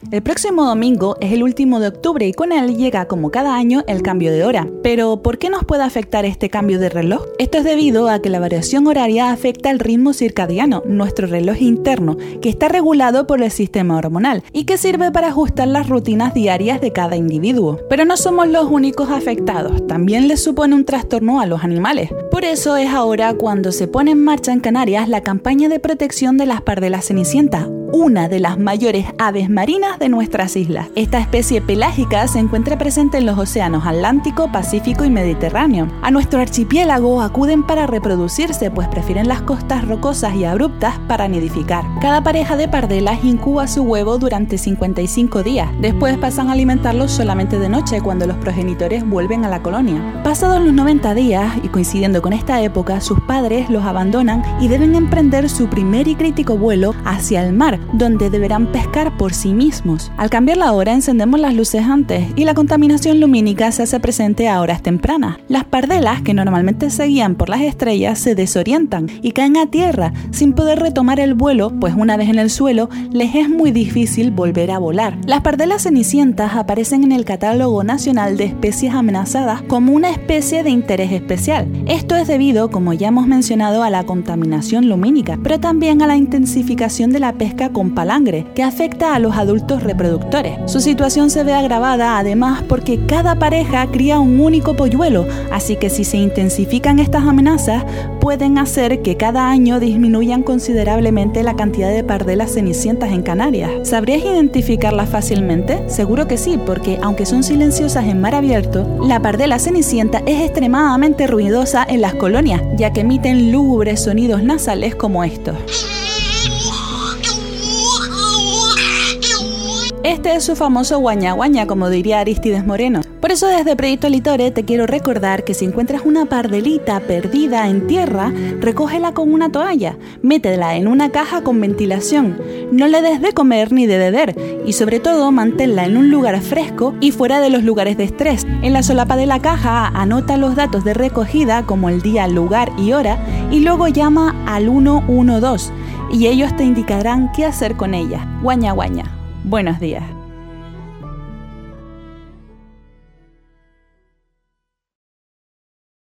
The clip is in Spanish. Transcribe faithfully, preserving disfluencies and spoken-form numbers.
El próximo domingo es el último de octubre y con él llega, como cada año, el cambio de hora. Pero, ¿por qué nos puede afectar este cambio de reloj? Esto es debido a que la variación horaria afecta el ritmo circadiano, nuestro reloj interno, que está regulado por el sistema hormonal y que sirve para ajustar las rutinas diarias de cada individuo. Pero no somos los únicos afectados, también les supone un trastorno a los animales. Por eso es ahora cuando se pone en marcha en Canarias la campaña de protección de las pardelas cenicientas, una de las mayores aves marinas de nuestras islas. Esta especie pelágica se encuentra presente en los océanos Atlántico, Pacífico y Mediterráneo. A nuestro archipiélago acuden para reproducirse, pues prefieren las costas rocosas y abruptas para nidificar. Cada pareja de pardelas incuba su huevo durante cincuenta y cinco días. Después pasan a alimentarlos solamente de noche, cuando los progenitores vuelven a la colonia. Pasados los noventa días, y coincidiendo con esta época, sus padres los abandonan y deben emprender su primer y crítico vuelo hacia el mar, donde deberán pescar por sí mismos. Al cambiar la hora encendemos las luces antes y la contaminación lumínica se hace presente a horas tempranas. Las pardelas, que normalmente se guían por las estrellas, se desorientan y caen a tierra sin poder retomar el vuelo, pues una vez en el suelo les es muy difícil volver a volar. Las pardelas cenicientas aparecen en el Catálogo Nacional de Especies Amenazadas como una especie de interés especial. Esto es debido, como ya hemos mencionado, a la contaminación lumínica, pero también a la intensificación de la pesca con palangre, que afecta a los adultos reproductores. Su situación se ve agravada además porque cada pareja cría un único polluelo, así que si se intensifican estas amenazas, pueden hacer que cada año disminuyan considerablemente la cantidad de pardelas cenicientas en Canarias. ¿Sabrías identificarlas fácilmente? Seguro que sí, porque aunque son silenciosas en mar abierto, la pardela cenicienta es extremadamente ruidosa en las colonias, ya que emiten lúgubres sonidos nasales como estos. Este es su famoso guaña guaña, como diría Arístides Moreno. Por eso desde Proyecto Litore te quiero recordar que si encuentras una pardelita perdida en tierra, recógela con una toalla, métela en una caja con ventilación, no le des de comer ni de beber y sobre todo manténla en un lugar fresco y fuera de los lugares de estrés. En la solapa de la caja anota los datos de recogida como el día, lugar y hora y luego llama al uno uno dos y ellos te indicarán qué hacer con ella. Guaña guaña. Buenos días.